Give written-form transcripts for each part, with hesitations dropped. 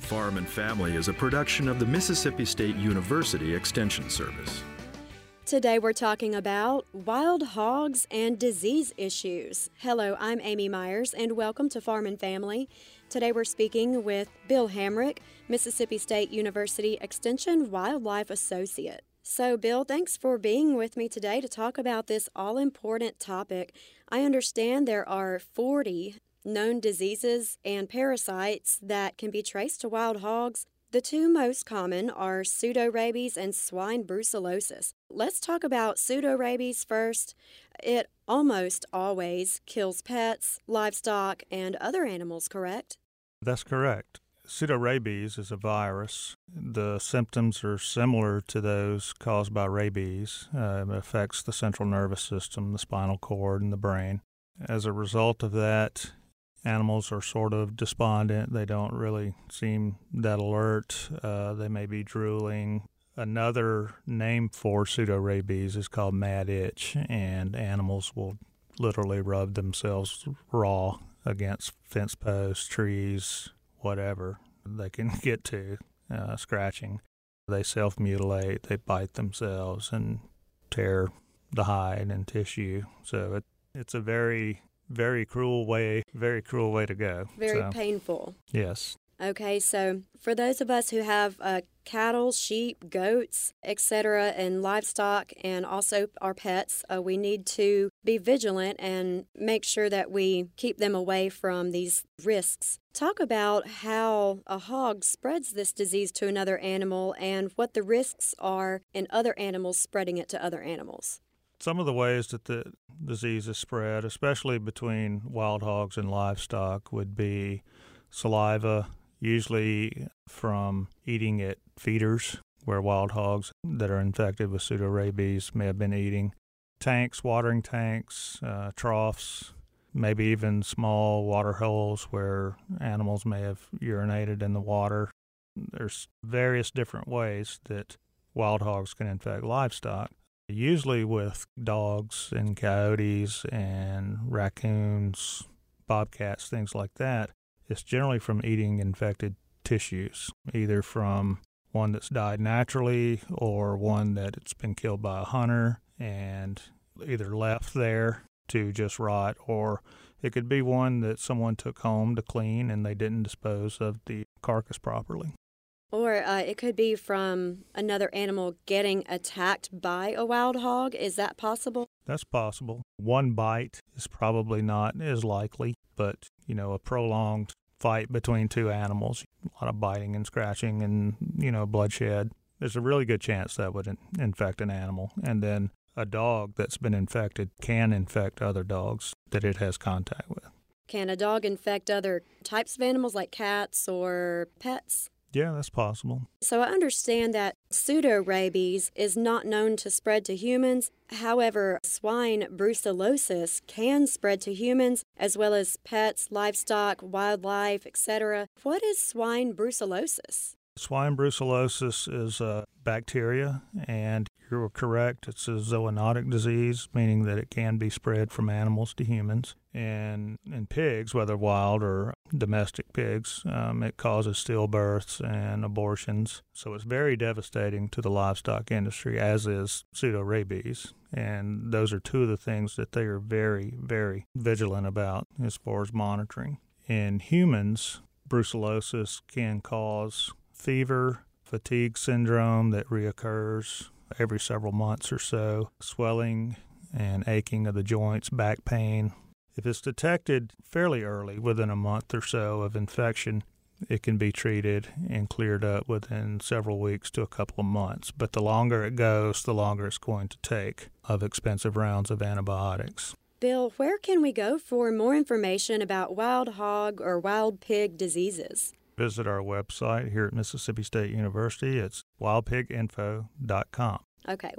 Farm and Family is a production of the Mississippi State University Extension Service. Today we're talking about wild hogs and disease issues. Hello, I'm Amy Myers and welcome to Farm and Family. Today we're speaking with Bill Hamrick, Mississippi State University Extension Wildlife Associate. So Bill, thanks for being with me today to talk about this all-important topic. I understand there are 40 known diseases and parasites that can be traced to wild hogs. The two most common are pseudorabies and swine brucellosis. Let's talk about pseudorabies first. It almost always kills pets, livestock, and other animals, correct? That's correct. Pseudorabies is a virus. The symptoms are similar to those caused by rabies. It affects the central nervous system, the spinal cord, and the brain. As a result of that, animals are sort of despondent. They don't really seem that alert. They may be drooling. Another name for pseudorabies is called mad itch, and animals will literally rub themselves raw against fence posts, trees, whatever they can get to, scratching. They self-mutilate, they bite themselves and tear the hide and tissue. So it's a very cruel way to go. Very painful. Yes. Okay, so for those of us who have cattle, sheep, goats, etc., and livestock, and also our pets, we need to be vigilant and make sure that we keep them away from these risks. Talk about how a hog spreads this disease to another animal and what the risks are in other animals spreading it to other animals. Some of the ways that the disease is spread, especially between wild hogs and livestock, would be saliva, usually from eating at feeders where wild hogs that are infected with pseudorabies may have been eating. Tanks, watering tanks, troughs, maybe even small water holes where animals may have urinated in the water. There's various different ways that wild hogs can infect livestock. Usually with dogs and coyotes and raccoons, bobcats, things like that, it's generally from eating infected tissues, either from one that's died naturally or one that it's been killed by a hunter and either left there to just rot, or it could be one that someone took home to clean and they didn't dispose of the carcass properly. Or it could be from another animal getting attacked by a wild hog. Is that possible? That's possible. One bite is probably not as likely, but, a prolonged fight between two animals, a lot of biting and scratching and, bloodshed, there's a really good chance that would infect an animal. And then a dog that's been infected can infect other dogs that it has contact with. Can a dog infect other types of animals like cats or pets? Yeah, that's possible. So I understand that pseudorabies is not known to spread to humans. However, swine brucellosis can spread to humans as well as pets, livestock, wildlife, etc. What is swine brucellosis? Swine brucellosis is a bacteria, and you're correct, it's a zoonotic disease, meaning that it can be spread from animals to humans. And in pigs, whether wild or domestic pigs, it causes stillbirths and abortions. So it's very devastating to the livestock industry, as is pseudorabies. And those are two of the things that they are very, very vigilant about as far as monitoring. In humans, brucellosis can cause fever, fatigue syndrome that reoccurs every several months or so, swelling and aching of the joints, back pain. If it's detected fairly early, within a month or so of infection, it can be treated and cleared up within several weeks to a couple of months. But the longer it goes, the longer it's going to take of expensive rounds of antibiotics. Bill, where can we go for more information about wild hog or wild pig diseases? Visit our website here at Mississippi State University. It's wildpiginfo.com. Okay,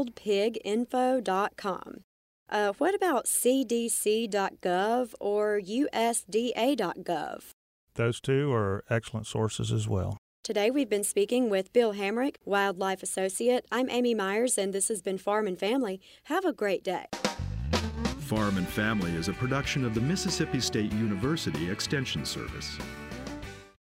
wildpiginfo.com. What about cdc.gov or usda.gov? Those two are excellent sources as well. Today we've been speaking with Bill Hamrick, Wildlife Associate. I'm Amy Myers, and this has been Farm and Family. Have a great day. Farm and Family is a production of the Mississippi State University Extension Service.